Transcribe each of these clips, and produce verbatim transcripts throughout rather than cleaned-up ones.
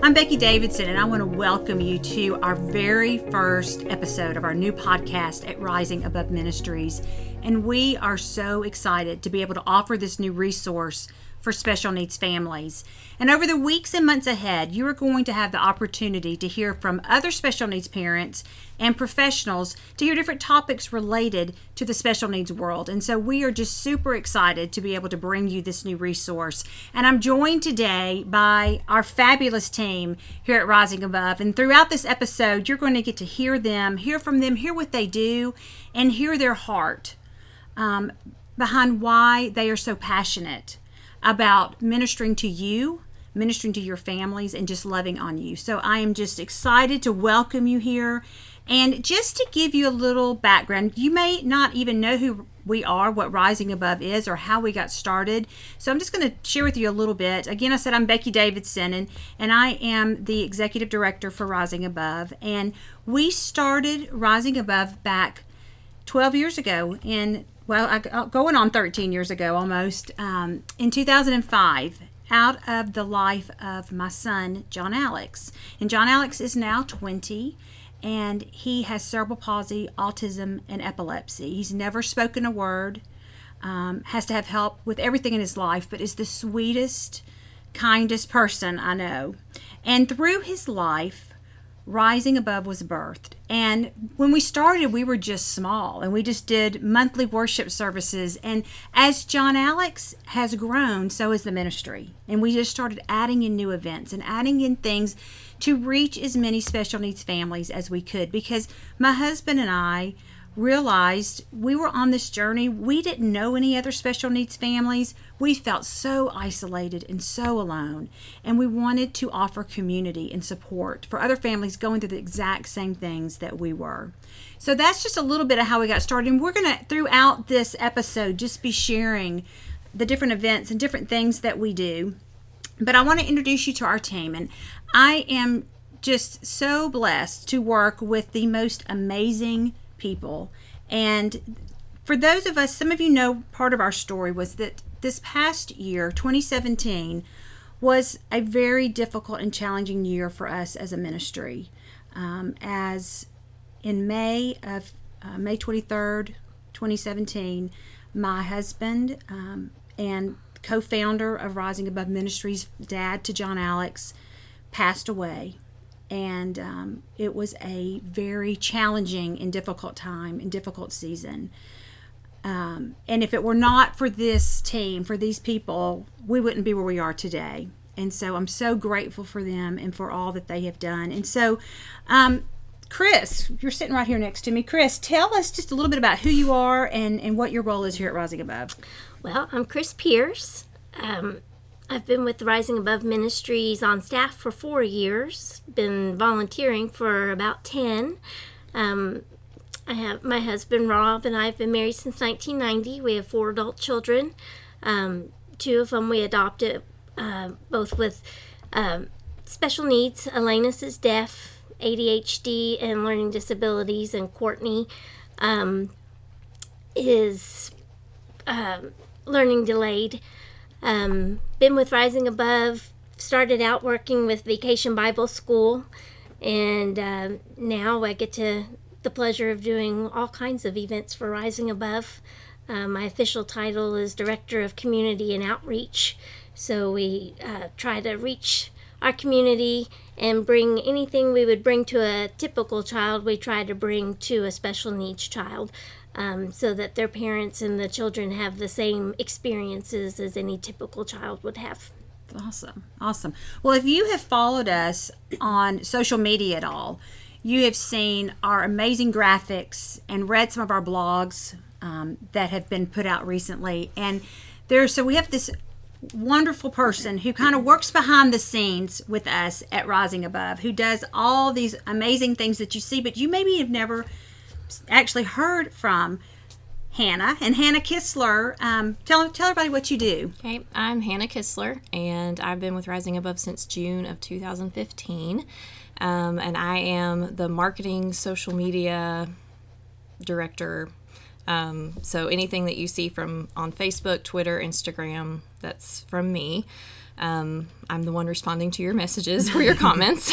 I'm Becky Davidson, and I want to welcome you to our very first episode of our new podcast at Rising Above Ministries. And we are so excited to be able to offer this new resource for special needs families. And over the weeks and months ahead, you are going to have the opportunity to hear from other special needs parents and professionals to hear different topics related to the special needs world. And so we are just super excited to be able to bring you this new resource. And I'm joined today by our fabulous team here at Rising Above. And throughout this episode, you're going to get to hear them, hear from them, hear what they do, and hear their heart um, behind why they are so passionate about ministering to you, ministering to your families, and just loving on you. So I am just excited to welcome you here. And just to give you a little background, you may not even know who we are, what Rising Above is, or how we got started. So I'm just going to share with you a little bit. Again, I said I'm Becky Davidson, and, and I am the executive director for Rising Above. And we started Rising Above back twelve years ago in Well, I, going on thirteen years ago almost, um, in two thousand five, out of the life of my son, John Alex. And John Alex is now twenty, and he has cerebral palsy, autism, and epilepsy. He's never spoken a word, um, has to have help with everything in his life, but is the sweetest, kindest person I know. And through his life, Rising Above was birthed. And when we started, we were just small, and we just did monthly worship services. And as John Alex has grown, so has the ministry. And we just started adding in new events and adding in things to reach as many special needs families as we could, because my husband and I realized we were on this journey. We didn't know any other special needs families. We felt so isolated and so alone, and we wanted to offer community and support for other families going through the exact same things that we were. So that's just a little bit of how we got started, and we're going to, throughout this episode, just be sharing the different events and different things that we do. But I want to introduce you to our team, and I am just so blessed to work with the most amazing people. And for those of us, some of you know part of our story was that this past year, twenty seventeen, was a very difficult and challenging year for us as a ministry. Um, as in May of uh, May twenty-third, twenty seventeen, my husband um, and co-founder of Rising Above Ministries, dad to John Alex, passed away. And um, it was a very challenging and difficult time and difficult season. Um, and if it were not for this team, for these people, we wouldn't be where we are today. And so I'm so grateful for them and for all that they have done. And so, um, Chris, you're sitting right here next to me. Chris, tell us just a little bit about who you are and, and what your role is here at Rising Above. Well, I'm Chris Pierce. Um, I've been with Rising Above Ministries on staff for four years, been volunteering for about ten. Um, I have my husband Rob and I have been married since nineteen ninety. We have four adult children. Um, two of them we adopted, uh, both with um, special needs. Elena's is deaf, A D H D, and learning disabilities, and Courtney um, is um, learning delayed. Um, been with Rising Above, started out working with Vacation Bible School, and uh, now I get to the pleasure of doing all kinds of events for Rising Above. Uh, my official title is Director of Community and Outreach, so we uh, try to reach our community and bring anything we would bring to a typical child, we try to bring to a special needs child. Um, so that their parents and the children have the same experiences as any typical child would have. Awesome. Awesome. Well, if you have followed us on social media at all, you have seen our amazing graphics and read some of our blogs um, that have been put out recently. And there, so we have this wonderful person who kind of works behind the scenes with us at Rising Above, who does all these amazing things that you see, but you maybe have never actually heard from Hannah. And Hannah Kistler, um, tell tell everybody what you do. Okay, I'm Hannah Kistler, and I've been with Rising Above since June of two thousand fifteen, um, and I am the marketing social media director. Um, so anything that you see from on Facebook, Twitter, Instagram, that's from me. Um, I'm the one responding to your messages or your comments.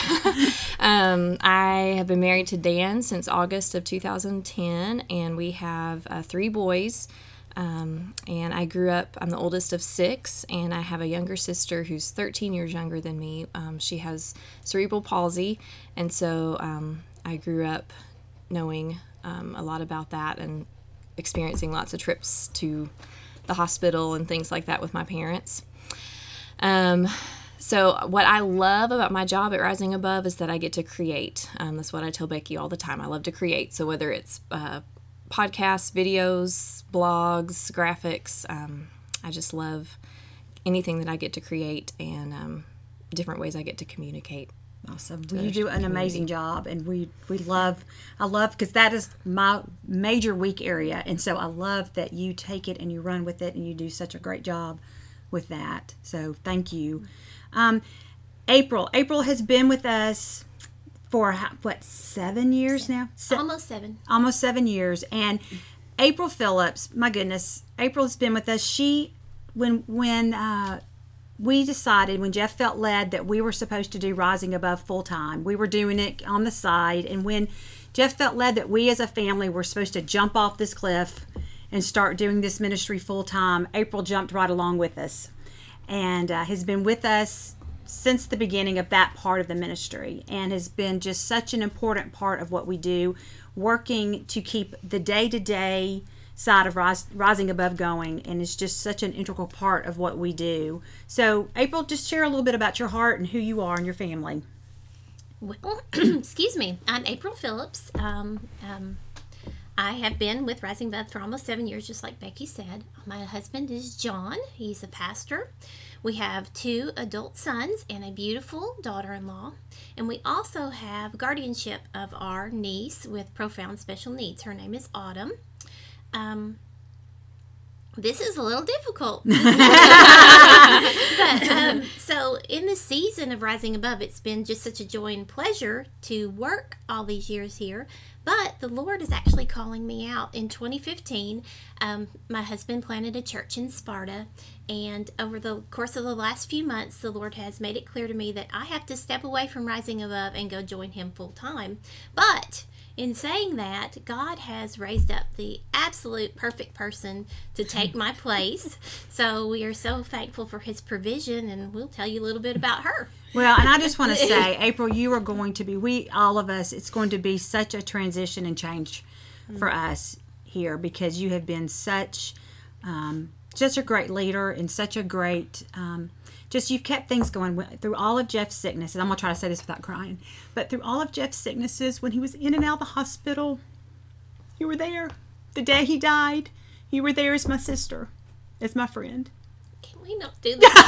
um, I have been married to Dan since August of two thousand ten, and we have uh, three boys. Um, and I grew up, I'm the oldest of six, and I have a younger sister who's thirteen years younger than me. Um, she has cerebral palsy, and so um, I grew up knowing um, a lot about that and experiencing lots of trips to the hospital and things like that with my parents. Um, so what I love about my job at Rising Above is that I get to create. Um, that's what I tell Becky all the time. I love to create. So whether it's uh, podcasts, videos, blogs, graphics, um, I just love anything that I get to create and um, different ways I get to communicate. Awesome. Well, you do an amazing job, and we, we love, I love, because that is my major weak area, and so I love that you take it and you run with it, and you do such a great job with that. So thank you. Um, April. April has been with us for, what, seven years now? Se- Almost seven. Almost seven years. And April Phillips, my goodness, April's been with us. She, when, when, uh, we decided, when Jeff felt led that we were supposed to do Rising Above full time, we were doing it on the side. And when Jeff felt led that we as a family were supposed to jump off this cliff and start doing this ministry full time, April jumped right along with us and uh, has been with us since the beginning of that part of the ministry, and has been just such an important part of what we do, working to keep the day-to-day side of Rise, Rising Above going, and it's just such an integral part of what we do. So April, just share a little bit about your heart and who you are and your family. Well, excuse me. I'm April Phillips. Um, um, I have been with Rising Above for almost seven years, just like Becky said. My husband is John. He's a pastor. We have two adult sons and a beautiful daughter-in-law. And we also have guardianship of our niece with profound special needs. Her name is Autumn. Um, this is a little difficult. but um, so in the season of Rising Above, it's been just such a joy and pleasure to work all these years here. But the Lord is actually calling me out. In twenty fifteen, um, my husband planted a church in Sparta, and over the course of the last few months, the Lord has made it clear to me that I have to step away from Rising Above and go join him full time. But in saying that, God has raised up the absolute perfect person to take my place. So we are so thankful for his provision, and we'll tell you a little bit about her. Well, and I just want to say, April, you are going to be, we, all of us, it's going to be such a transition and change for us here, because you have been such, um, just a great leader and such a great, um, just you've kept things going through all of Jeff's sickness. And I'm going to try to say this without crying. But through all of Jeff's sicknesses, when he was in and out of the hospital, you were there. The day he died, you were there as my sister, as my friend. Can we not do this?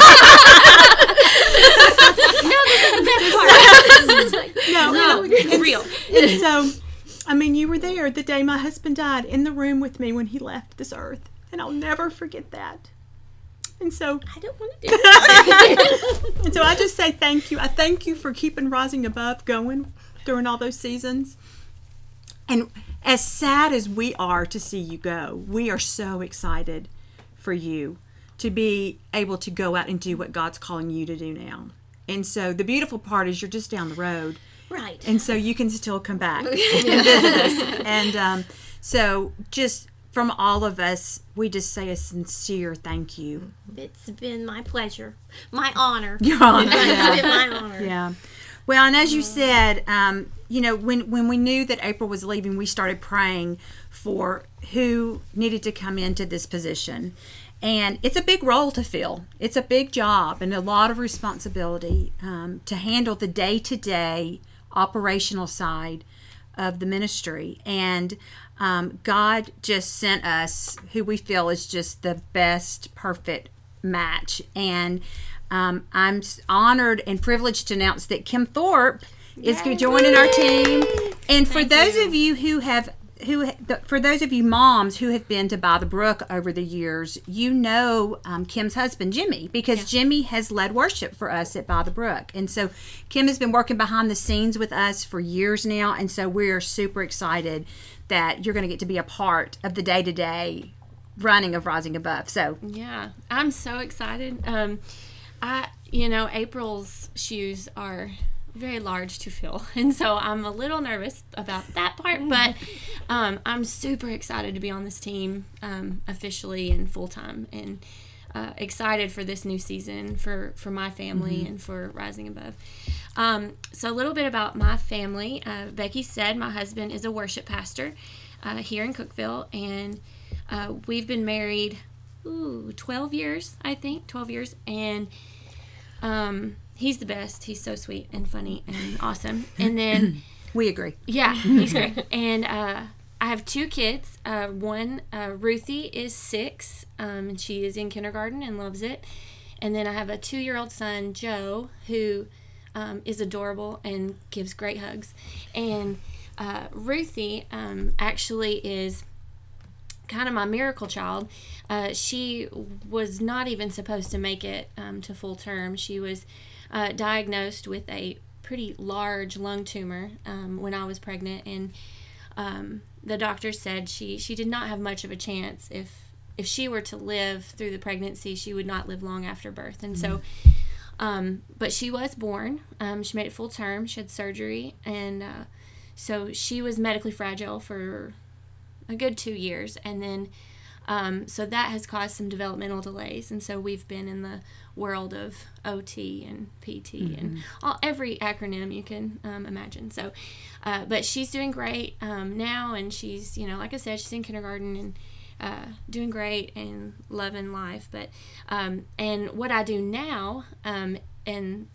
No, this is the best part. This is like, no, no, it's real. And so, I mean, you were there the day my husband died, in the room with me when he left this earth. And I'll never forget that. And so I don't want to do that. And so I just say thank you. I thank you for keeping Rising Above going during all those seasons. And as sad as we are to see you go, we are so excited for you to be able to go out and do what God's calling you to do now. And so the beautiful part is you're just down the road. Right. And so you can still come back and visit us. And um, so just from all of us, we just say a sincere thank you. It's been my pleasure. My honor. Your honor. It's Yeah. been my honor. Yeah. Well, and as you said, um, you know, when, when we knew that April was leaving, we started praying for who needed to come into this position. And it's a big role to fill. It's a big job and a lot of responsibility um, to handle the day-to-day operational side of the ministry. And um, God just sent us who we feel is just the best, perfect match. And um, I'm honored and privileged to announce that Kim Thorpe is Yay. joining our team. And for Thank those you. of you who have who for those of you moms who have been to By the Brook over the years, you know um, Kim's husband, Jimmy, because Yeah. Jimmy has led worship for us at By the Brook. And so Kim has been working behind the scenes with us for years now. And so we are super excited that you're going to get to be a part of the day-to-day running of Rising Above. So Yeah, I'm so excited. Um, I, you know, April's shoes are very large to fill, and so I'm a little nervous about that part, but um, I'm super excited to be on this team um, officially and full-time, and uh, excited for this new season for, for my family mm-hmm. and for Rising Above. Um, so a little bit about my family. Uh, Becky said my husband is a worship pastor uh, here in Cookeville, and uh, we've been married ooh, twelve years, I think, twelve years, and um, he's the best. He's so sweet and funny and awesome. And then we agree. Yeah, he's great. And uh, I have two kids. Uh, one, uh, Ruthie, is six, um, and she is in kindergarten and loves it. And then I have a two-year-old son, Joe, who um, is adorable and gives great hugs. And uh, Ruthie um, actually is kind of my miracle child. Uh, she was not even supposed to make it um, to full term. She was uh, diagnosed with a pretty large lung tumor um, when I was pregnant, and um, the doctor said she, she did not have much of a chance. If if she were to live through the pregnancy, she would not live long after birth. And mm-hmm. so, um, but she was born. Um, she made it full term. She had surgery, and uh, so she was medically fragile for a good two years, and then um, so that has caused some developmental delays, and so we've been in the world of O T and P T mm-hmm. and all, every acronym you can um, imagine. So, uh, but she's doing great um, now, and she's, you know, like I said, she's in kindergarten and uh, doing great and loving life. But um, and what I do now, um, and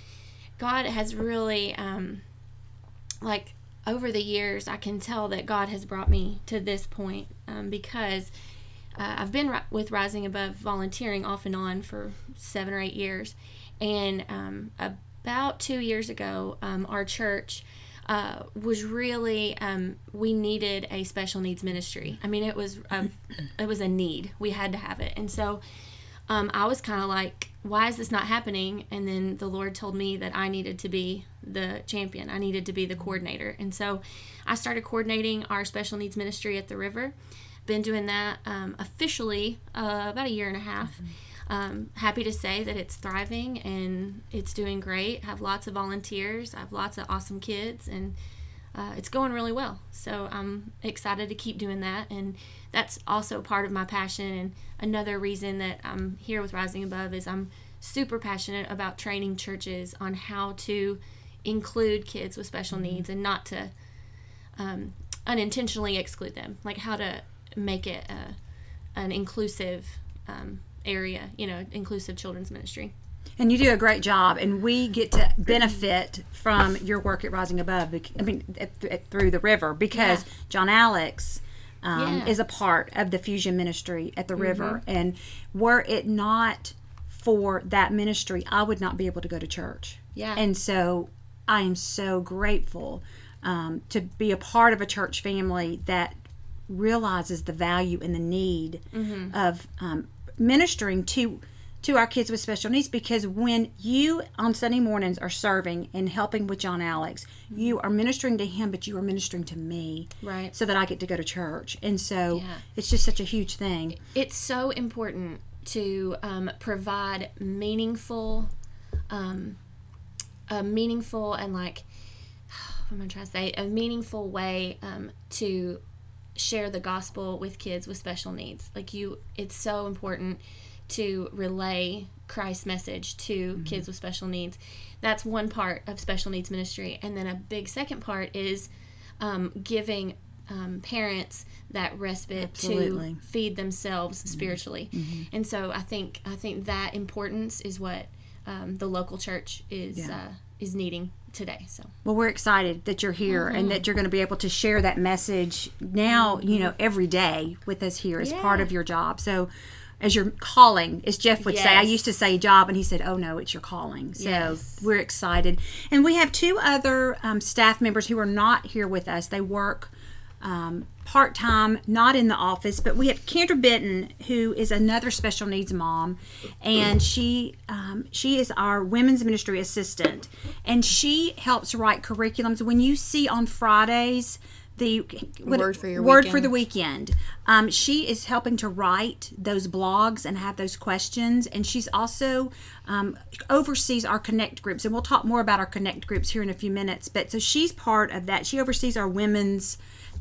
God has really um, like. over the years, I can tell that God has brought me to this point um, because uh, I've been ri- with Rising Above volunteering off and on for seven or eight years. And um, about two years ago, um, our church uh, was really, um, we needed a special needs ministry. I mean, it was a, it was a need. We had to have it. And so um, I was kind of like, why is this not happening? And then the Lord told me that I needed to be the champion. I needed to be the coordinator. And so I started coordinating our special needs ministry at the River. Been doing that um, officially uh, about a year and a half. Mm-hmm. Um, happy to say that it's thriving and it's doing great. I have lots of volunteers. I have lots of awesome kids, and uh, it's going really well. So I'm excited to keep doing that. And that's also part of my passion. And another reason that I'm here with Rising Above is I'm super passionate about training churches on how to include kids with special needs and not to um, unintentionally exclude them, like how to make it a, an inclusive um, area, you know, inclusive children's ministry. And you do a great job, and we get to benefit from your work at Rising Above, I mean, at, at, through the River, because yeah. John Alex um, yeah. is a part of the Fusion Ministry at the mm-hmm. River, and were it not for that ministry, I would not be able to go to church. Yeah. And so I am so grateful um, to be a part of a church family that realizes the value and the need mm-hmm. of um, ministering to to our kids with special needs, because when you on Sunday mornings are serving and helping with John Alex, mm-hmm. you are ministering to him, but you are ministering to me, right? So that I get to go to church. And so yeah. it's just such a huge thing. It's so important to um, provide meaningful um, a meaningful and like what am I trying to say a meaningful way um, to share the gospel with kids with special needs. Like you, it's so important to relay Christ's message to mm-hmm. kids with special needs. That's one part of special needs ministry. And then a big second part is um, giving um, parents that respite Absolutely. to feed themselves mm-hmm. spiritually. Mm-hmm. And so I think I think that importance is what um, the local church is yeah. uh, is needing today. So well, we're excited that you're here mm-hmm. and that you're going to be able to share that message now, mm-hmm. you know, every day with us here as yeah. part of your job. So as your calling, as Jeff would yes. say, I used to say job, and he said, oh no, it's your calling. So yes. we're excited. And we have two other um, staff members who are not here with us. They work um, part-time, not in the office, but we have Kendra Benton, who is another special needs mom, and she um, she is our women's ministry assistant, and she helps write curriculums. When you see on Fridays the what, Word for your word weekend. for the weekend. Um, she is helping to write those blogs and have those questions, and she's also um, oversees our Connect groups, and we'll talk more about our Connect groups here in a few minutes. But so she's part of that. She oversees our women's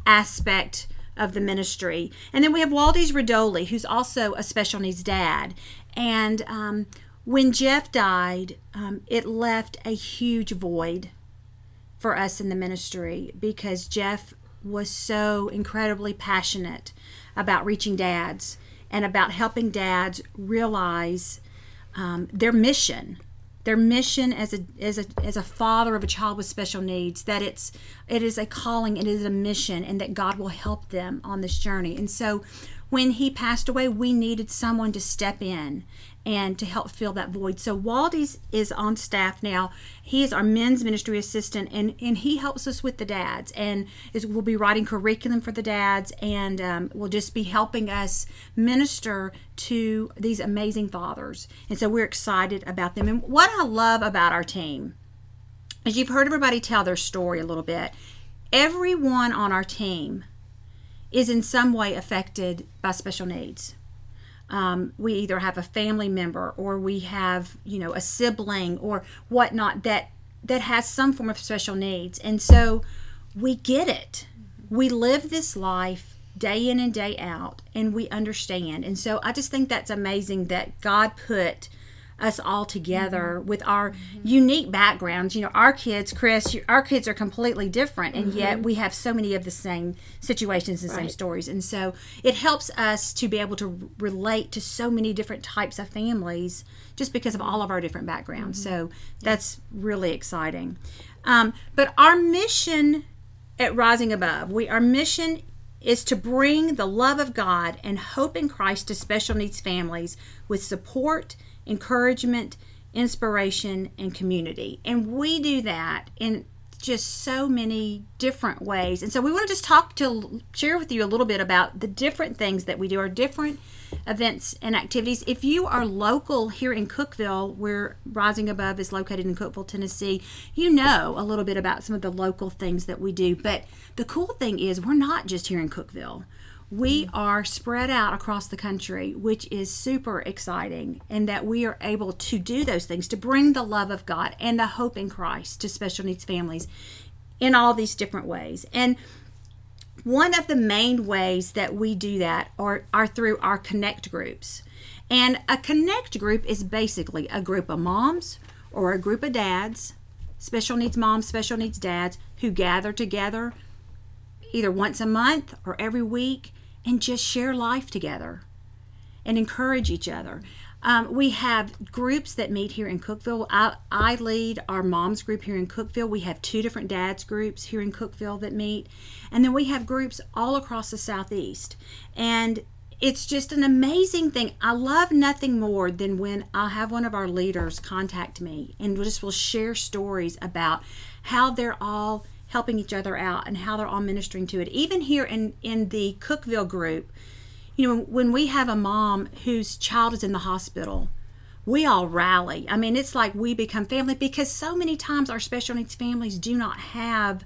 aspect of the ministry, and then we have Waldy's Radoli, who's also a special needs dad, and um, when Jeff died, um, it left a huge void for us in the ministry because Jeff was so incredibly passionate about reaching dads and about helping dads realize um, their mission, their mission as a as a as a father of a child with special needs. That it's it is a calling, it is a mission, and that God will help them on this journey. And so, when he passed away, we needed someone to step in and to help fill that void. So Waldy's is on staff now. He is our men's ministry assistant, and, and he helps us with the dads, and is we'll be writing curriculum for the dads, and um, will just be helping us minister to these amazing fathers. And so we're excited about them. And what I love about our team is you've heard everybody tell their story a little bit. Everyone on our team is in some way affected by special needs. Um, we either have a family member or we have, you know, a sibling or whatnot that that has some form of special needs. And so we get it. We live this life day in and day out, and we understand. And so I just think that's amazing that God put us all together mm-hmm. with our mm-hmm. unique backgrounds. You know, our kids, Chris, our kids are completely different, and mm-hmm. yet we have so many of the same situations and right. same stories. And so it helps us to be able to relate to so many different types of families just because of all of our different backgrounds. Mm-hmm. So that's really exciting. Um, but our mission at Rising Above, we our mission is to bring the love of God and hope in Christ to special needs families with support, encouragement, inspiration, and community. And we do that in just so many different ways. And so we want to just talk to share with you a little bit about the different things that we do, our different events and activities. If you are local here in Cookeville, where Rising Above is located in Cookeville, Tennessee, you know a little bit about some of the local things that we do. But the cool thing is we're not just here in Cookeville. We are spread out across the country, which is super exciting, and that we are able to do those things, to bring the love of God and the hope in Christ to special needs families in all these different ways. And one of the main ways that we do that are, are through our Connect groups. And a Connect group is basically a group of moms or a group of dads, special needs moms, special needs dads, who gather together either once a month or every week and just share life together and encourage each other. Um, we have groups that meet here in Cookeville. I, I lead our moms group here in Cookeville. We have two different dads groups here in Cookeville that meet. And then we have groups all across the Southeast. And it's just an amazing thing. I love nothing more than when I'll have one of our leaders contact me and we'll just will share stories about how they're all helping each other out and how they're all ministering to it. Even here in, in the Cookeville group, you know, when we have a mom whose child is in the hospital, we all rally. I mean, it's like we become family because so many times our special needs families do not have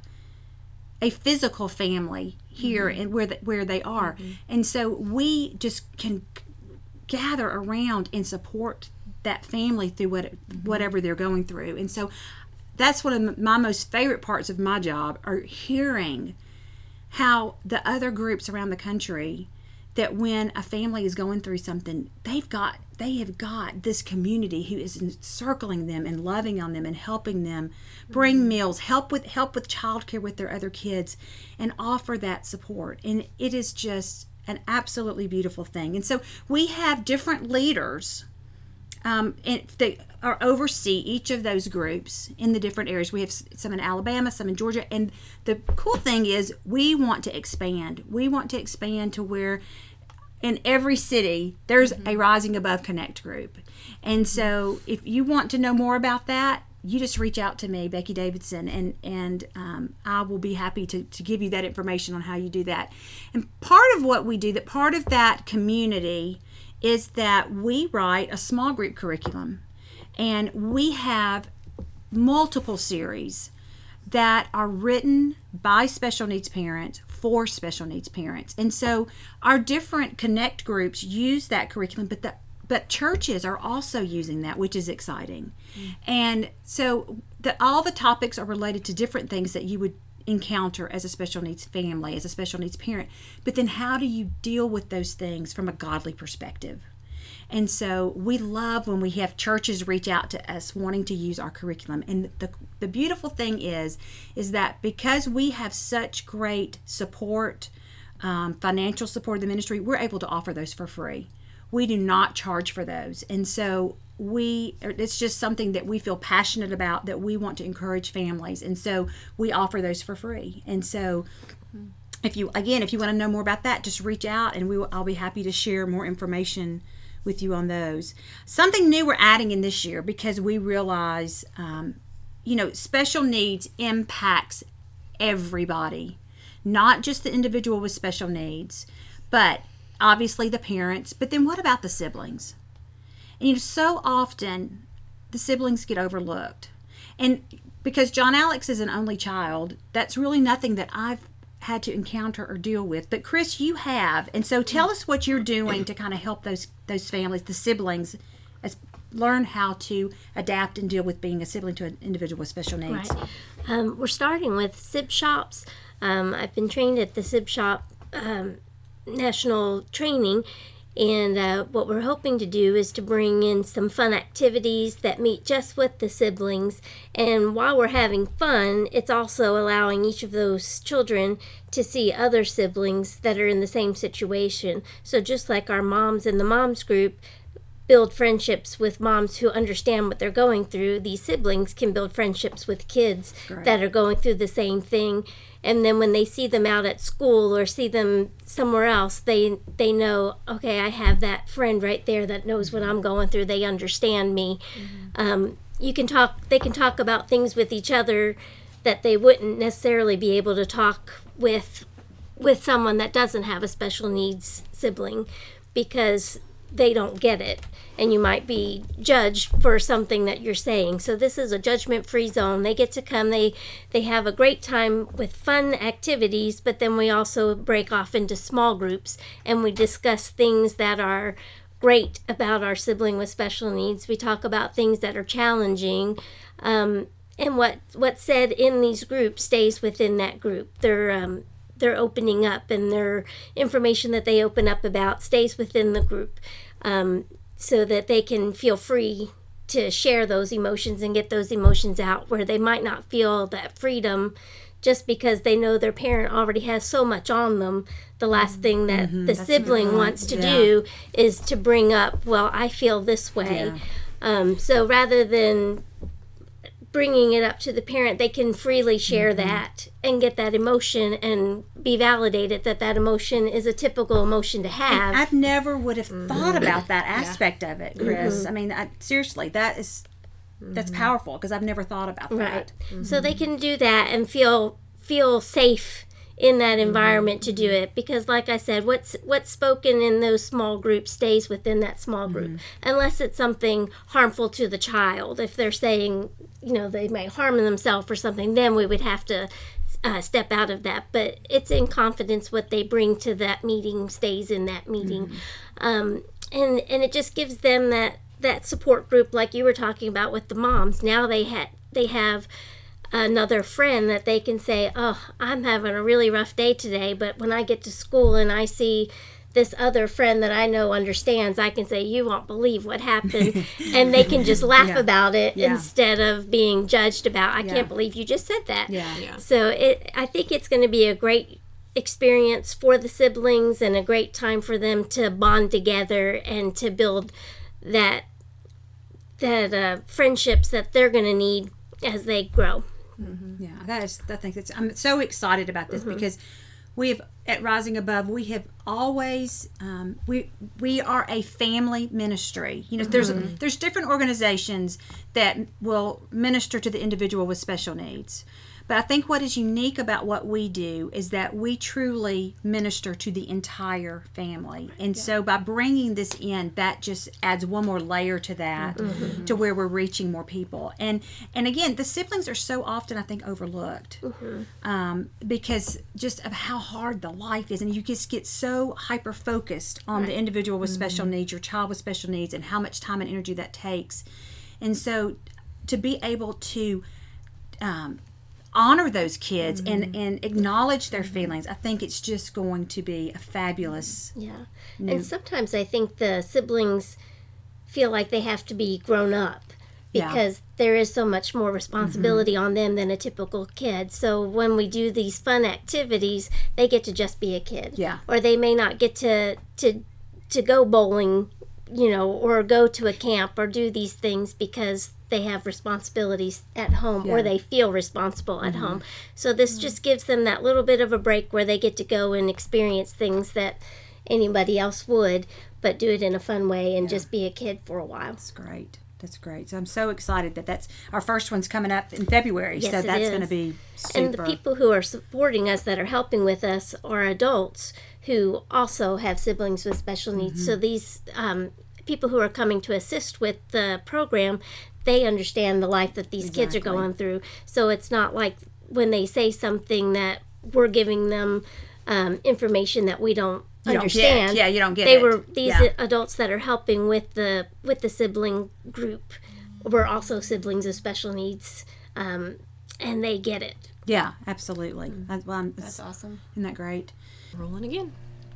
a physical family here mm-hmm. and where the, where they are. Mm-hmm. And so we just can gather around and support that family through what, whatever they're going through. And so that's one of my most favorite parts of my job, are hearing how the other groups around the country, that when a family is going through something, they've got they have got this community who is encircling them and loving on them and helping them bring mm-hmm. meals, help with help with childcare with their other kids, and offer that support. And it is just an absolutely beautiful thing. And so we have different leaders um, and they are oversee each of those groups in the different areas. We have some in Alabama, some in Georgia, and the cool thing is we want to expand. We want to expand to where in every city there's mm-hmm. a Rising Above Connect group. And so if you want to know more about that, you just reach out to me, Becky Davidson, and and um, I will be happy to, to give you that information on how you do that. And part of what we do, that part of that community, is that we write a small group curriculum, and we have multiple series that are written by special needs parents for special needs parents. And so our different Connect groups use that curriculum, but the but churches are also using that, which is exciting. Mm. And so the, all the topics are related to different things that you would encounter as a special needs family, as a special needs parent. But then how do you deal with those things from a godly perspective? And so we love when we have churches reach out to us wanting to use our curriculum. And the the beautiful thing is, is that because we have such great support, um, financial support of the ministry, we're able to offer those for free. We do not charge for those. And so we it's just something that we feel passionate about, that we want to encourage families. And so we offer those for free. And so if you, again, if you want to know more about that, just reach out and we will, I'll be happy to share more information with you on those. Something new we're adding in this year, because we realize, um, you know, special needs impacts everybody, not just the individual with special needs, but obviously the parents, but then what about the siblings? And you know, so often the siblings get overlooked. And because John Alex is an only child, that's really nothing that I've had to encounter or deal with. But Chris, you have. And so tell us what you're doing to kind of help those those families, the siblings, as learn how to adapt and deal with being a sibling to an individual with special needs. Right. Um, we're starting with SIB shops. Um, I've been trained at the SIB shop um, national training, and uh, what we're hoping to do is to bring in some fun activities that meet just with the siblings. And while we're having fun, it's also allowing each of those children to see other siblings that are in the same situation. So just like our moms in the moms group build friendships with moms who understand what they're going through, these siblings can build friendships with kids Great. that are going through the same thing. And then when they see them out at school or see them somewhere else, they they know, okay, I have that friend right there that knows what I'm going through. They understand me. Mm-hmm. Um, you can talk. They can talk about things with each other that they wouldn't necessarily be able to talk with with someone that doesn't have a special needs sibling, because they don't get it, and you might be judged for something that you're saying. So this is a judgment-free zone. They get to come, they they have a great time with fun activities, but then we also break off into small groups and we discuss things that are great about our sibling with special needs. We talk about things that are challenging, um, and what what's said in these groups stays within that group. They're um, they're opening up, and their information that they open up about stays within the group, um, so that they can feel free to share those emotions and get those emotions out, where they might not feel that freedom just because they know their parent already has so much on them. The last thing that mm-hmm. the That's sibling right. wants to yeah. do is to bring up, well, I feel this way. Yeah. Um, so rather than bringing it up to the parent, they can freely share mm-hmm. that and get that emotion and be validated that that emotion is a typical emotion to have. And I've never would have mm-hmm. thought about that aspect yeah. of it, Chris. Mm-hmm. I mean, I, seriously, that is that's mm-hmm. powerful, because I've never thought about right. that. Mm-hmm. So they can do that and feel feel safe in that environment mm-hmm. to do it, because like I said, what's what's spoken in those small groups stays within that small group, mm-hmm. unless it's something harmful to the child. If they're saying, you know, they may harm themselves or something, then we would have to uh, step out of that. But it's in confidence. What they bring to that meeting stays in that meeting. Mm-hmm. um, and and it just gives them that that support group, like you were talking about with the moms. Now they had they have another friend that they can say, oh, I'm having a really rough day today, but when I get to school and I see this other friend that I know understands, I can say, you won't believe what happened. And they can just laugh yeah. about it yeah. instead of being judged about, I yeah. can't believe you just said that. Yeah. Yeah. So it, I think it's going to be a great experience for the siblings and a great time for them to bond together and to build that that uh, friendships that they're going to need as they grow. Mm-hmm. Yeah, that is. I think that's. I'm so excited about this mm-hmm. because we have at Rising Above. We have always. Um, we we are a family ministry. You know, mm-hmm. there's there's different organizations that will minister to the individual with special needs, But I think what is unique about what we do is that we truly minister to the entire family. And yeah. so by bringing this in, that just adds one more layer to that, mm-hmm. to where we're reaching more people. And and again, the siblings are so often, I think, overlooked, mm-hmm. um, because just of how hard the life is. And you just get so hyper-focused on right. the individual with mm-hmm. special needs, your child with special needs, and how much time and energy that takes. And so to be able to um, honor those kids mm-hmm. and, and acknowledge their feelings, I think it's just going to be a fabulous yeah new... And sometimes I think the siblings feel like they have to be grown up because yeah. there is so much more responsibility mm-hmm. on them than a typical kid. So when we do these fun activities, they get to just be a kid. Yeah. Or they may not get to to to go bowling, you know, or go to a camp or do these things because they have responsibilities at home yeah. or they feel responsible at mm-hmm. home. So this mm-hmm. just gives them that little bit of a break where they get to go and experience things that anybody else would, but do it in a fun way and yeah. just be a kid for a while. That's great. That's great. So I'm so excited that that's our first one's coming up in February. Yes, so that's going to be super. And the people who are supporting us, that are helping with us, are adults who also have siblings with special needs. Mm-hmm. So these um, people who are coming to assist with the program, they understand the life that these exactly. kids are going through. So it's not like when they say something that we're giving them um, information that we don't You understand. Don't get, yeah, you don't get they it. were these yeah. adults that are helping with the with the sibling group were also siblings of special needs, um, and they get it. Yeah, absolutely. Mm-hmm. That's, well, That's awesome. Isn't that great? Rolling again.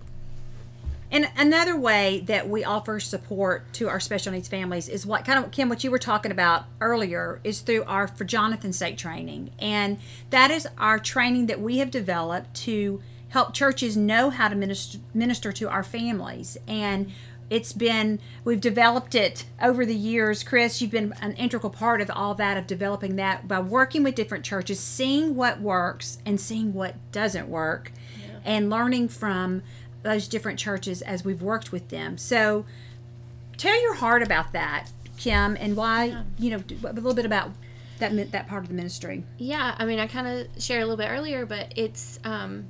And another way that we offer support to our special needs families is what kind of, Kim, what you were talking about earlier is through our For Jonathan's Sake training. And that is our training that we have developed to help churches know how to minister, minister to our families. And it's been, we've developed it over the years. Chris, you've been an integral part of all that, of developing that by working with different churches, seeing what works and seeing what doesn't work, yeah. and learning from those different churches as we've worked with them. So tell your heart about that, Kim, and why, yeah. you know, a little bit about that that part of the ministry. Yeah, I mean, I kind of shared a little bit earlier, but it's, um,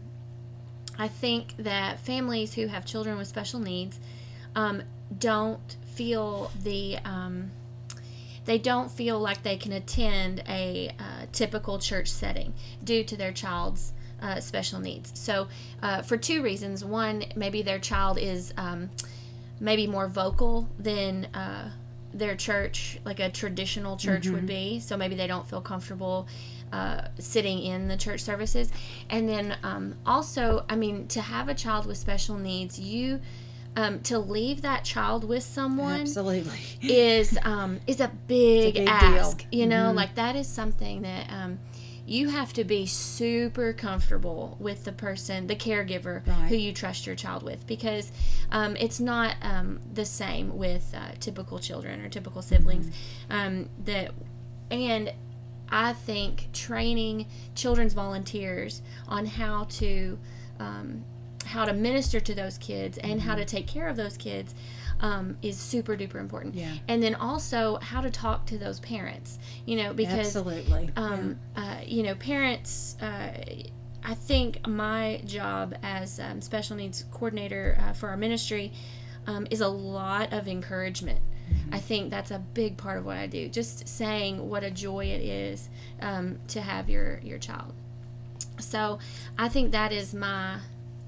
I think that families who have children with special needs um, don't feel the, um, they don't feel like they can attend a uh, typical church setting due to their child's Uh, special needs. So uh, for two reasons. One, maybe their child is um, maybe more vocal than uh, their church, like a traditional church mm-hmm. would be. So maybe they don't feel comfortable uh, sitting in the church services. And then um, also, I mean, to have a child with special needs, you um, to leave that child with someone absolutely is um, is a big, a big ask. deal. You know, mm-hmm. like that is something that um, you have to be super comfortable with the person, the caregiver, right. who you trust your child with, because um, it's not um, the same with uh, typical children or typical siblings. Mm-hmm. Um, that, and I think training children's volunteers on how to um, how to minister to those kids and mm-hmm. how to take care of those kids Um, is super duper important. Yeah. And then also how to talk to those parents, you know, because absolutely, um, yeah. uh, you know, parents. Uh, I think my job as um, special needs coordinator uh, for our ministry um, is a lot of encouragement. Mm-hmm. I think that's a big part of what I do. Just saying what a joy it is um, to have your your child. So I think that is my.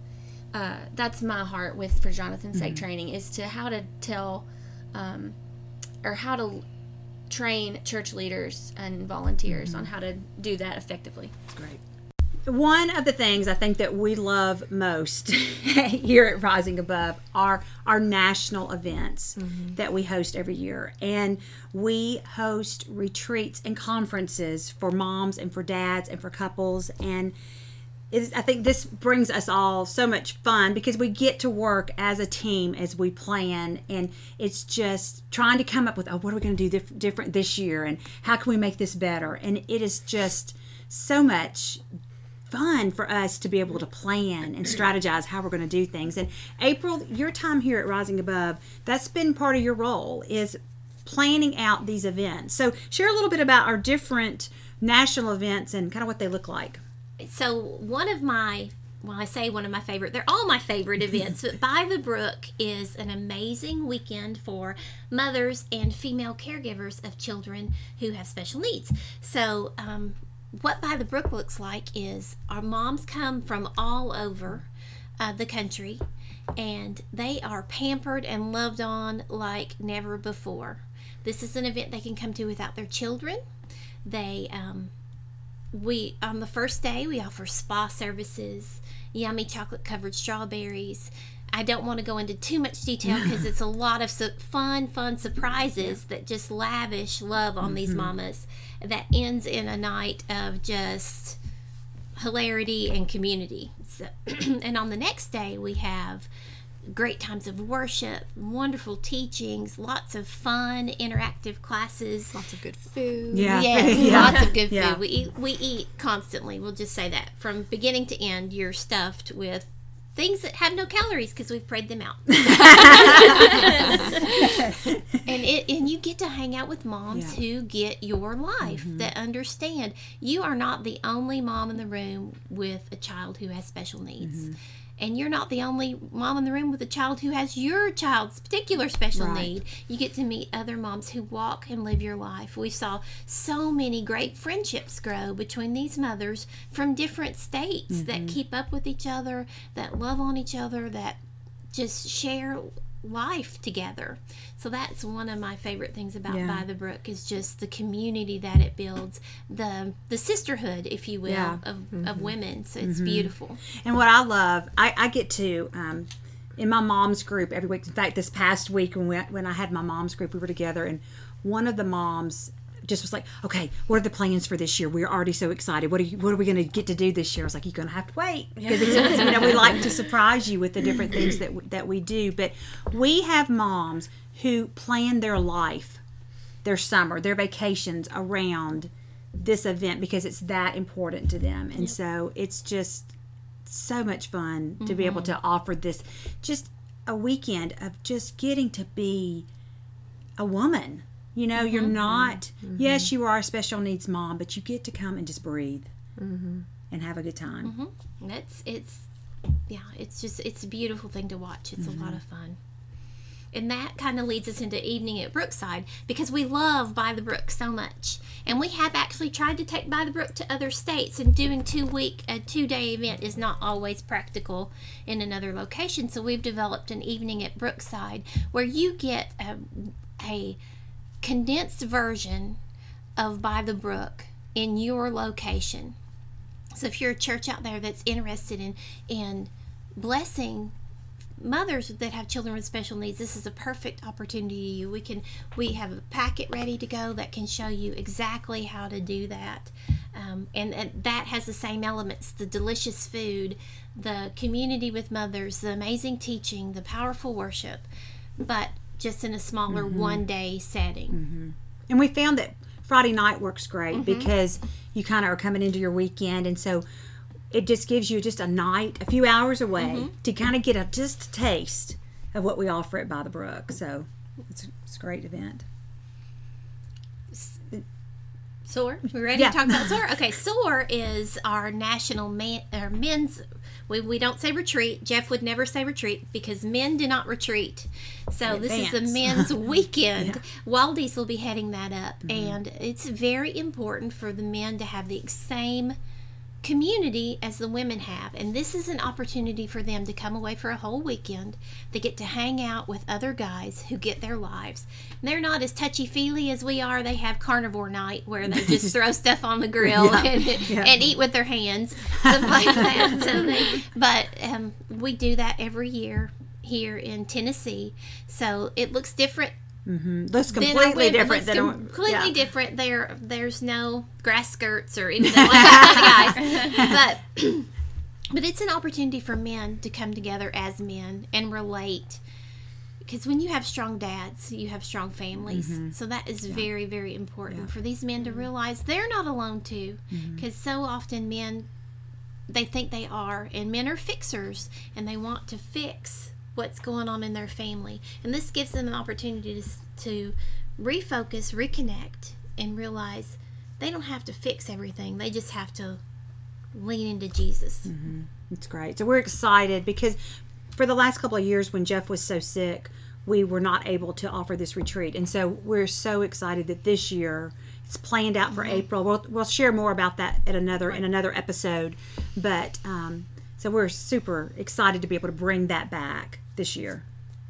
Uh, that's my heart with For Jonathan's Sake mm-hmm. training, is to how to tell um, or how to train church leaders and volunteers mm-hmm. on how to do that effectively. Great. One of the things I think that we love most here at Rising Above are our national events mm-hmm. that we host every year. And we host retreats and conferences for moms and for dads and for couples, and Is, I think this brings us all so much fun because we get to work as a team as we plan, and it's just trying to come up with, oh, what are we going to do dif- different this year, and how can we make this better? And it is just so much fun for us to be able to plan and strategize how we're going to do things. And April, your time here at Rising Above, that's been part of your role, is planning out these events. So share a little bit about our different national events and kind of what they look like. So one of my, well, I say one of my favorite, they're all my favorite events, but By the Brook is an amazing weekend for mothers and female caregivers of children who have special needs. So um, what By the Brook looks like is our moms come from all over uh, the country, and they are pampered and loved on like never before. This is an event they can come to without their children. They, um, we, on the first day, we offer spa services, yummy chocolate covered strawberries. I don't want to go into too much detail because it's a lot of su- fun, fun surprises that just lavish love on mm-hmm. these mamas. That ends in a night of just hilarity and community. So, and on the next day, we have great times of worship, wonderful teachings, lots of fun, interactive classes. Lots of good food. Yeah. Yes, yeah. lots of good food. Yeah. We eat, we eat constantly. We'll just say that. From beginning to end, you're stuffed with things that have no calories because we've prayed them out. and it and you get to hang out with moms yeah. who get your life, mm-hmm. that understand you are not the only mom in the room with a child who has special needs. Mm-hmm. And you're not the only mom in the room with a child who has your child's particular special right. need. You get to meet other moms who walk and live your life. We saw so many great friendships grow between these mothers from different states mm-hmm. that keep up with each other, that love on each other, that just share life together. So that's one of my favorite things about yeah. By the Brook is just the community that it builds, the the sisterhood, if you will, yeah. of, mm-hmm. of women. So it's mm-hmm. beautiful. And what I love, I, I get to, um, in my mom's group every week, in fact, this past week when, we, when I had my mom's group, we were together, and one of the moms just was like, okay, what are the plans for this year? We're already so excited. What are you, what are we going to get to do this year? I was like, you're going to have to wait. Because it's, you know, we like to surprise you with the different things that that we do. But we have moms who plan their life, their summer, their vacations around this event because it's that important to them. And yep. so it's just so much fun mm-hmm. to be able to offer this, just a weekend of just getting to be a woman. You know, mm-hmm. you're not, mm-hmm. yes, you are a special needs mom, but you get to come and just breathe mm-hmm. and have a good time. Mm-hmm. That's, it's, yeah, it's just, it's a beautiful thing to watch. It's mm-hmm. a lot of fun. And that kind of leads us into evening at Brookside because we love By the Brook so much. And we have actually tried to take By the Brook to other states, and doing two week, a two day event is not always practical in another location. So we've developed an evening at Brookside where you get a, a condensed version of By the Brook in your location. So if you're a church out there that's interested in in blessing mothers that have children with special needs, this is a perfect opportunity. We can we have a packet ready to go that can show you exactly how to do that, um, and, and that has the same elements: the delicious food, the community with mothers, the amazing teaching, the powerful worship, but just in a smaller mm-hmm. one-day setting. Mm-hmm. And we found that Friday night works great mm-hmm. because you kind of are coming into your weekend, and so it just gives you just a night, a few hours away mm-hmm. to kind of get a just a taste of what we offer at By the Brook. So it's, it's a great event. SOAR? We ready yeah. to talk about SOAR? Okay, SOAR is our national man, or men's, we, we don't say retreat. Jeff would never say retreat because men do not retreat. So In this advance. is the men's weekend. yeah. Waldy's will be heading that up. Mm-hmm. And it's very important for the men to have the same community as the women have, and this is an opportunity for them to come away for a whole weekend. They get to hang out with other guys who get their lives. And they're not as touchy-feely as we are. They have carnivore night where they just throw stuff on the grill yeah. And, yeah. and eat with their hands, stuff like that. So they, but um, we do that every year here in Tennessee, so it looks different. Mm-hmm. Looks completely different than completely yeah. different. There, there's no grass skirts or anything like that for the guys. But, but it's an opportunity for men to come together as men and relate. Because when you have strong dads, you have strong families. Mm-hmm. So that is yeah. very, very important yeah. for these men to realize they're not alone too. Because mm-hmm. so often men, they think they are, and men are fixers, and they want to fix what's going on in their family, and this gives them an opportunity to, to refocus, reconnect, and realize they don't have to fix everything. They just have to lean into Jesus. Mm-hmm. It's great. So we're excited because for the last couple of years when Jeff was so sick, we were not able to offer this retreat. And so we're so excited that this year it's planned out for mm-hmm. April. We'll we'll share more about that at another in another episode. But um, so we're super excited to be able to bring that back this year.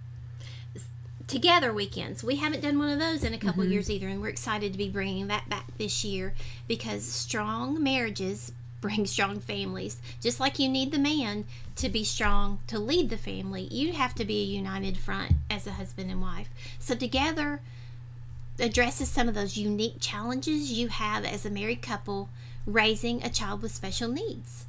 Together weekends. We haven't done one of those in a couple Mm-hmm. of years either, and we're excited to be bringing that back this year because strong marriages bring strong families. Just like you need the man to be strong to lead the family, you have to be a united front as a husband and wife. So together addresses some of those unique challenges you have as a married couple raising a child with special needs.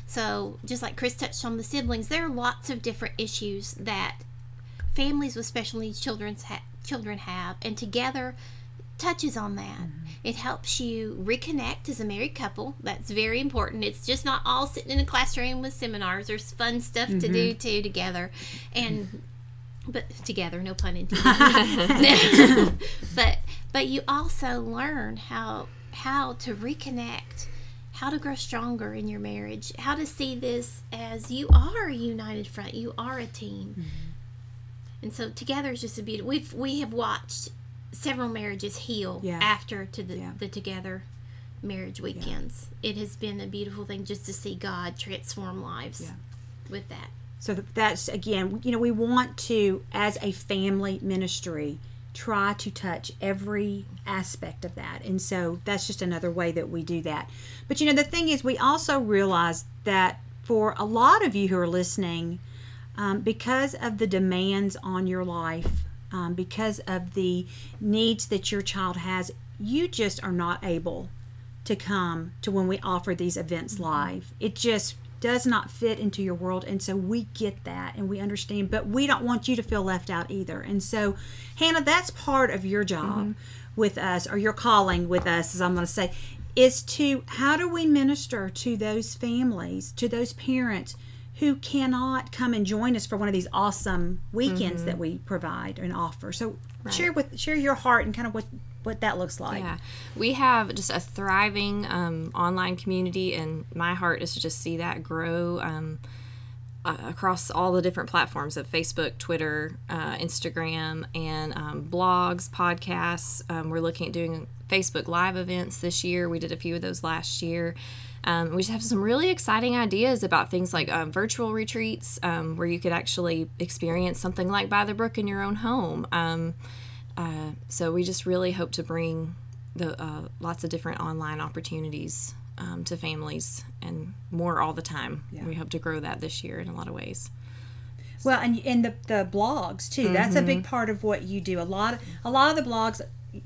So just like Chris touched on the siblings, there are lots of different issues that families with special needs children ha- children have, and together touches on that. Mm-hmm. It helps you reconnect as a married couple. That's very important. It's just not all sitting in a classroom with seminars. There's fun stuff mm-hmm. to do too together, and but together, no pun intended. but but you also learn how how to reconnect, how to grow stronger in your marriage, how to see this as you are a united front. You are a team. Mm-hmm. And so together is just a beautiful. We've we have watched several marriages heal yeah. after to the, yeah. the together marriage weekends. Yeah. It has been a beautiful thing just to see God transform lives yeah. with that. So that's again, you know, we want to, as a family ministry, try to touch every aspect of that, and so that's just another way that we do that. But you know, the thing is, we also realize that for a lot of you who are listening. Um, because of the demands on your life, um, because of the needs that your child has, you just are not able to come to when we offer these events mm-hmm. live. It just does not fit into your world, and so we get that and we understand, but we don't want you to feel left out either. And so, Hannah, that's part of your job mm-hmm. with us, or your calling with us, as I'm going to say, is to how do we minister to those families, to those parents who cannot come and join us for one of these awesome weekends mm-hmm. that we provide and offer. So right. share with share your heart and kind of what, what that looks like. Yeah, we have just a thriving um, online community, and my heart is to just see that grow um, uh, across all the different platforms of Facebook, Twitter, uh, Instagram, and um, blogs, podcasts. Um, we're looking at doing Facebook Live events this year. We did a few of those last year. Um, we just have some really exciting ideas about things like um, virtual retreats um, where you could actually experience something like By the Brook in your own home. Um, uh, so we just really hope to bring the uh, lots of different online opportunities um, to families, and more all the time. Yeah. We hope to grow that this year in a lot of ways. Well, and and the the blogs too. Mm-hmm. That's a big part of what you do. A lot of, a lot of the blogs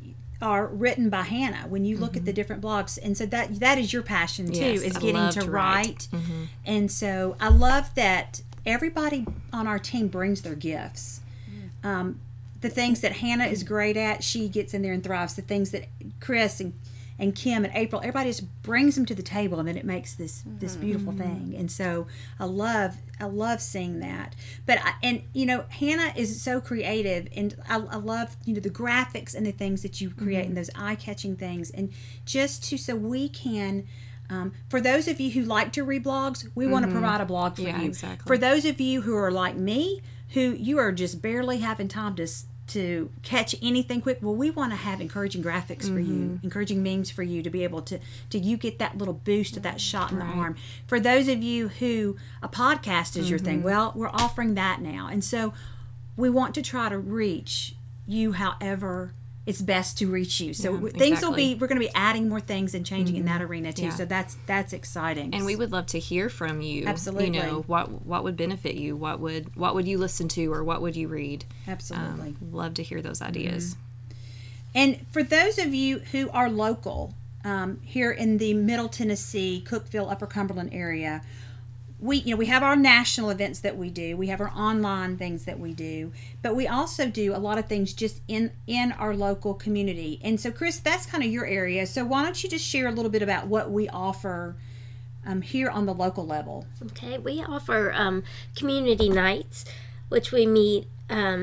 are written by Hannah when you look mm-hmm. at the different blogs, and so that that is your passion too, yes, is I getting to, to write, write. Mm-hmm. And so I love that everybody on our team brings their gifts. Mm. Um, the things that Hannah is great at, she gets in there and thrives. The things that Chris and and Kim and April, everybody just brings them to the table, and then it makes this mm-hmm. this beautiful thing. And so I love I love seeing that. But I, and you know, Hannah is so creative, and I, I love you know the graphics and the things that you create mm-hmm. and those eye-catching things, and just to so we can. Um, for those of you who like to read blogs, we mm-hmm. want to provide a blog for yeah, you. Exactly. For those of you who are like me, who you are just barely having time to to catch anything quick, well, we want to have encouraging graphics mm-hmm. for you, encouraging memes for you to be able to to you get that little boost of that shot in right. the arm. For those of you who a podcast is mm-hmm. your thing, well, we're offering that now, and so we want to try to reach you however it's best to reach you. So yeah, things exactly. will be, we're going to be adding more things and changing mm-hmm. in that arena too. Yeah. So that's that's exciting. And we would love to hear from you. Absolutely. You know, what what would benefit you? What would what would you listen to, or what would you read? Absolutely. Um, love to hear those ideas. Mm-hmm. And for those of you who are local um, here in the Middle Tennessee, Cookeville, Upper Cumberland area, we you know we have our national events that we do, we have our online things that we do, but we also do a lot of things just in in our local community. And so Chris, that's kind of your area, so why don't you just share a little bit about what we offer um, here on the local level. Okay, we offer um, community nights, which we meet um,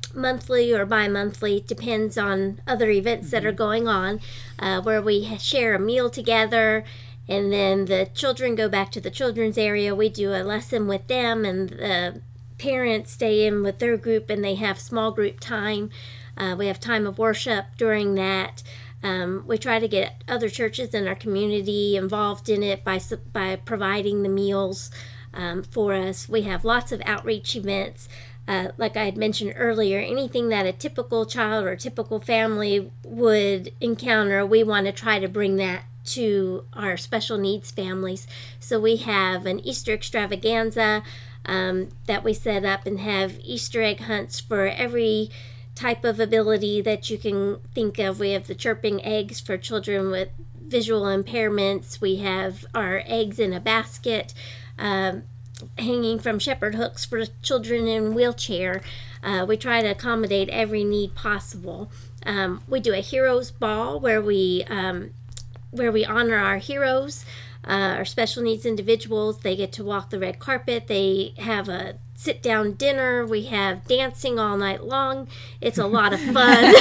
monthly or bi-monthly, depends on other events mm-hmm. that are going on, uh, where we share a meal together, and then the children go back to the children's area. We do a lesson with them, and the parents stay in with their group, and they have small group time. Uh, we have time of worship during that. Um, we try to get other churches in our community involved in it by by providing the meals um, for us. We have lots of outreach events. Uh, like I had mentioned earlier, anything that a typical child or typical family would encounter, we want to try to bring that to our special needs families. So we have an Easter extravaganza um, that we set up and have Easter egg hunts for every type of ability that you can think of. We have the chirping eggs for children with visual impairments. We have our eggs in a basket, um, hanging from shepherd hooks for children in wheelchair. Uh, we try to accommodate every need possible. Um, we do a heroes ball where we um, where we honor our heroes, uh, our special needs individuals. They get to walk the red carpet. They have a sit down dinner. We have dancing all night long. It's a lot of fun.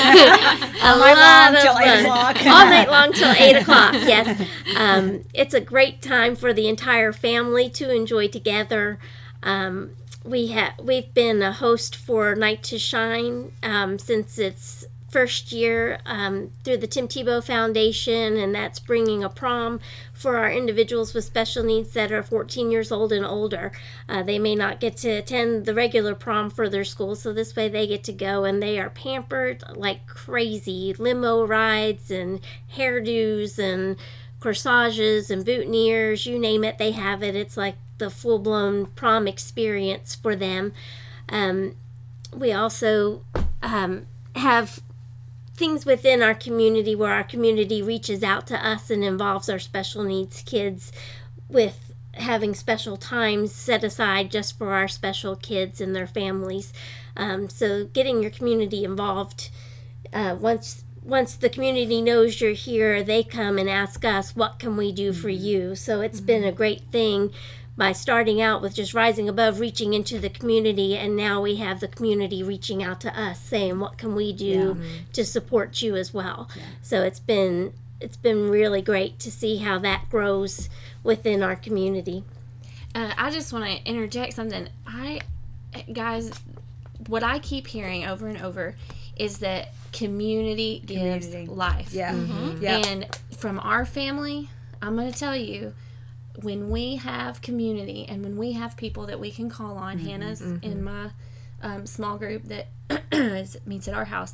a all lot night long of till fun. eight o'clock. all night long till eight o'clock. Yes, um, it's a great time for the entire family to enjoy together. Um, we have we've been a host for Night to Shine um, since its first year um, through the Tim Tebow Foundation, and that's bringing a prom for our individuals with special needs that are fourteen years old and older. Uh, they may not get to attend the regular prom for their school, so this way they get to go, and they are pampered like crazy. Limo rides and hairdos and corsages and boutonnieres, you name it, they have it. It's like the full-blown prom experience for them. Um, we also um, have things within our community where our community reaches out to us and involves our special needs kids with having special times set aside just for our special kids and their families. Um, so getting your community involved, uh, once once the community knows you're here, they come and ask us, what can we do for you? So it's mm-hmm. been a great thing by starting out with just Rising Above, reaching into the community, and now we have the community reaching out to us saying, what can we do yeah. to support you as well? Yeah. So it's been it's been really great to see how that grows within our community. Uh, I just want to interject something. I, guys, what I keep hearing over and over is that community, community. gives life. Yeah. Mm-hmm. Yeah. And from our family, I'm going to tell you, when we have community and when we have people that we can call on, mm-hmm, Hannah's mm-hmm. in my um, small group that meets at our house,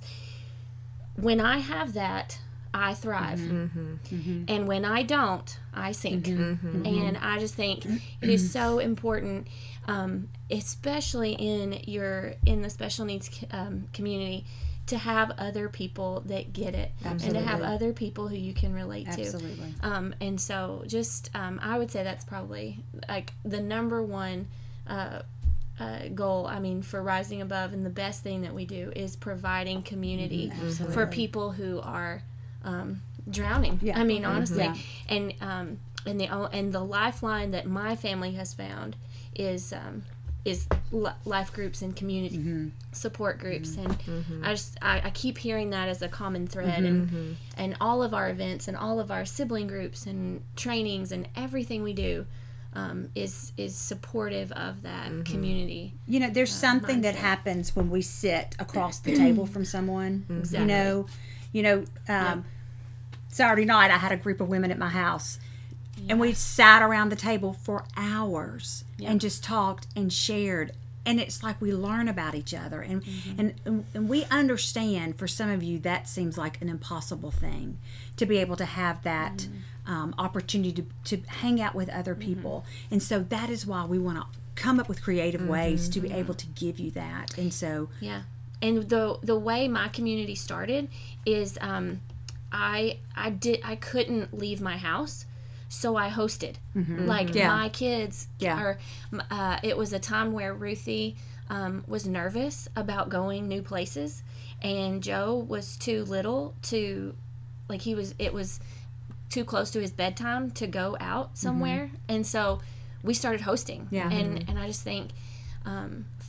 when I have that, I thrive. Mm-hmm. Mm-hmm. And when I don't, I sink. Mm-hmm. And I just think it is so important, um, especially in your in the special needs um, community, to have other people that get it. Absolutely. And to have other people who you can relate to. Absolutely. Um, and so just, um, I would say that's probably like the number one uh, uh, goal, I mean, for Rising Above, and the best thing that we do is providing community mm-hmm. for people who are um, drowning. Yeah. I mean, honestly. Yeah. And, um, and, the, and the lifeline that my family has found is... Um, is life groups and community mm-hmm. support groups, mm-hmm. and mm-hmm. I just I, I keep hearing that as a common thread, mm-hmm. and and all of our events and all of our sibling groups and trainings and everything we do um, is is supportive of that mm-hmm. community. You know, there's uh, something mindset. that happens when we sit across the table from someone. Exactly. You know, you know. Um, yeah. Saturday night, I had a group of women at my house. Yeah. And we sat around the table for hours yep. and just talked and shared. And it's like we learn about each other. And, mm-hmm. and and we understand, for some of you, that seems like an impossible thing, to be able to have that mm-hmm. um, opportunity to, to hang out with other people. Mm-hmm. And so that is why we want to come up with creative mm-hmm. ways to be able to give you that. And so... Yeah. And the the way my community started is um, I I did I couldn't leave my house. So I hosted, mm-hmm. like yeah. my kids. Yeah. Are, uh, it was a time where Ruthie um, was nervous about going new places, and Joe was too little to, like he was. It was too close to his bedtime to go out somewhere, mm-hmm. and so we started hosting. Yeah. And and I just think, um,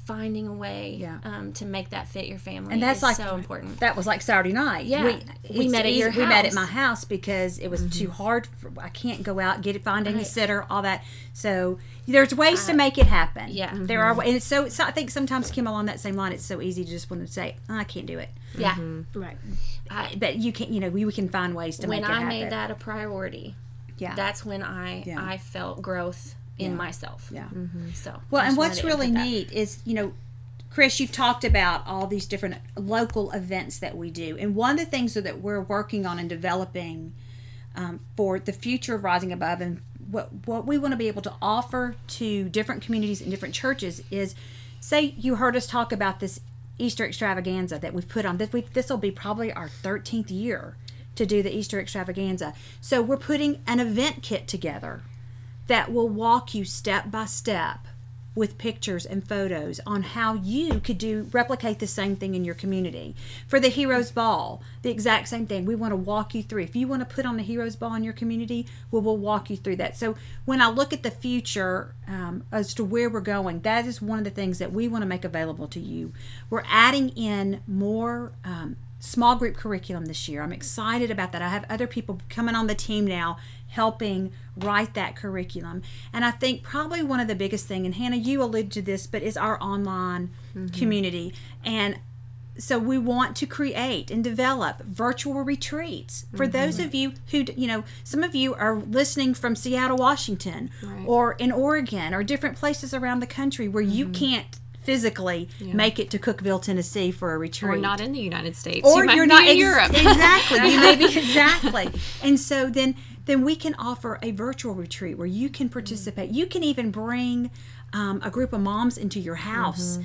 finding a way Yeah. um, to make that fit your family And that's is like so important. That was like Saturday night. Yeah. we, We it's met at easy- your We met at house. my house because it was Mm-hmm. too hard. For, I can't go out get it, find any Right. sitter, all that. So there's ways to make it happen. yeah. Mm-hmm. there are, and it's so, so. I think sometimes Kim, along that same line, it's so easy to just want to say, oh, I can't do it. Yeah. Mm-hmm. Right. I, But you can, you know, we, we can find ways to when make it I happen. made that a priority, yeah. that's when I Yeah. I felt growth in Yeah. myself. Yeah. So Well, I and just what's wanted to really input that. neat is, you know, Chris, you've talked about all these different local events that we do. And one of the things that we're working on and developing um, for the future of Rising Above and what, what we want to be able to offer to different communities and different churches is, say you heard us talk about this Easter extravaganza that we've put on. This this will be probably our thirteenth year to do the Easter extravaganza. So we're putting an event kit together that will walk you step by step with pictures and photos on how you could do replicate the same thing in your community. For the Heroes Ball, the exact same thing. We want to walk you through. If you want to put on the Heroes Ball in your community, well, we'll walk you through that. So when I look at the future um, as to where we're going, that is one of the things that we want to make available to you. We're adding in more um, small group curriculum this year. I'm excited about that. I have other people coming on the team now helping write that curriculum. And I think probably one of the biggest thing, and Hannah, you alluded to this, but is our online community. And so we want to create and develop virtual retreats for those of you who, you know, some of you are listening from Seattle, Washington, Right. or in Oregon, or different places around the country where you can't physically make it to Cookeville, Tennessee for a retreat. Or not in the United States. Or you might you're be not in ex- Europe. exactly. You may be exactly. And so then then we can offer a virtual retreat where you can participate. You can even bring um, a group of moms into your house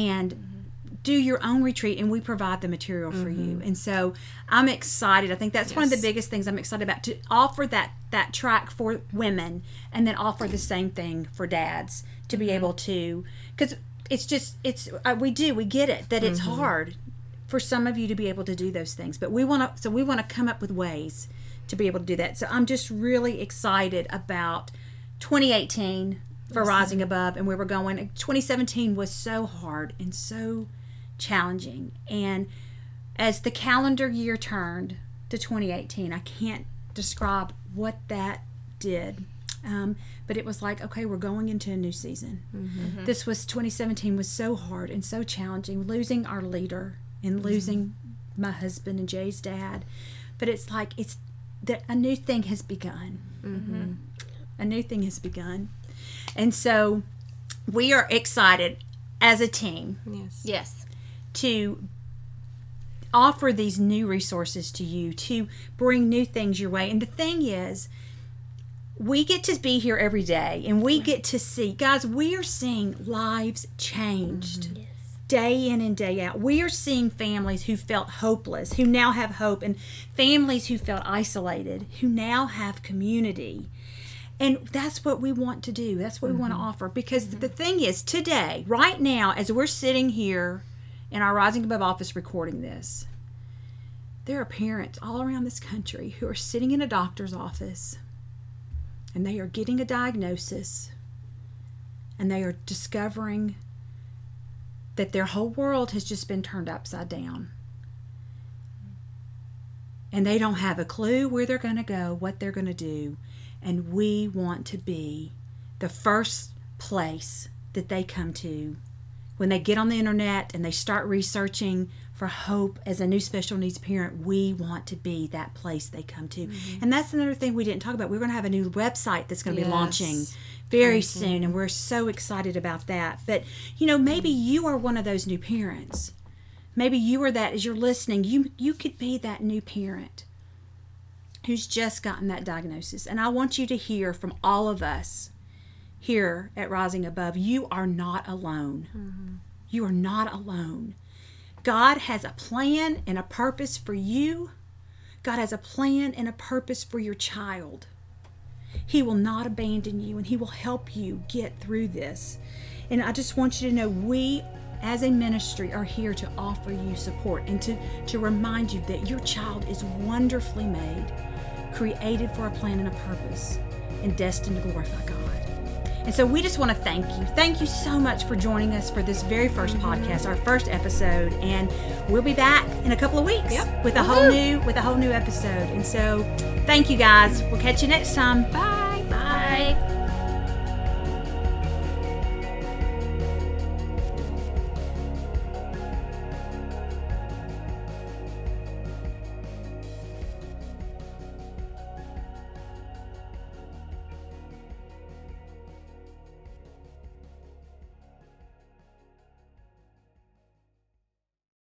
and do your own retreat, and we provide the material for you. And so I'm excited. I think that's one of the Yes. biggest things I'm excited about, to offer that that track for women, and then offer the same thing for dads to be able to, because it's just it's uh, we do we get it that it's hard for some of you to be able to do those things, but we want to so we want to come up with ways to be able to do that. So I'm just really excited about twenty eighteen for Rising Above and where we're going. twenty seventeen was so hard and so challenging, and as the calendar year turned to twenty eighteen, I can't describe what that did. Um, but it was like, okay, we're going into a new season. Mm-hmm. This was twenty seventeen was so hard and so challenging, losing our leader and losing my husband and Jay's dad. But it's like it's that a new thing has begun. Mm-hmm. A new thing has begun, and so we are excited as a team Yes. Yes. to offer these new resources to you, to bring new things your way. And the thing is, we get to be here every day, and we get to see, guys, we are seeing lives changed Yes. day in and day out. We are seeing families who felt hopeless, who now have hope, and families who felt isolated, who now have community. And that's what we want to do. That's what we want to offer. Because the thing is, today, right now, as we're sitting here in our Rising Above office recording this, there are parents all around this country who are sitting in a doctor's office, and they are getting a diagnosis, and they are discovering that their whole world has just been turned upside down. And they don't have a clue where they're going to go, what they're going to do. And we want to be the first place that they come to when they get on the internet and they start researching for hope as a new special needs parent. We want to be that place they come to. Mm-hmm. And that's another thing we didn't talk about. We're going to have a new website that's going to Yes. be launching very Mm-hmm. soon, and we're so excited about that. But, you know, maybe you are one of those new parents. Maybe you are that, as you're listening, you you could be that new parent who's just gotten that diagnosis. And I want you to hear from all of us here at Rising Above, you are not alone. Mm-hmm. You are not alone. God has a plan and a purpose for you. God has a plan and a purpose for your child. He will not abandon you, and He will help you get through this. And I just want you to know, we as a ministry are here to offer you support and to, to remind you that your child is wonderfully made, created for a plan and a purpose, and destined to glorify God. And so we just want to thank you. Thank you so much for joining us for this very first podcast, our first episode. And we'll be back in a couple of weeks Yep. with a whole new with a whole new episode. And so thank you guys. We'll catch you next time. Bye.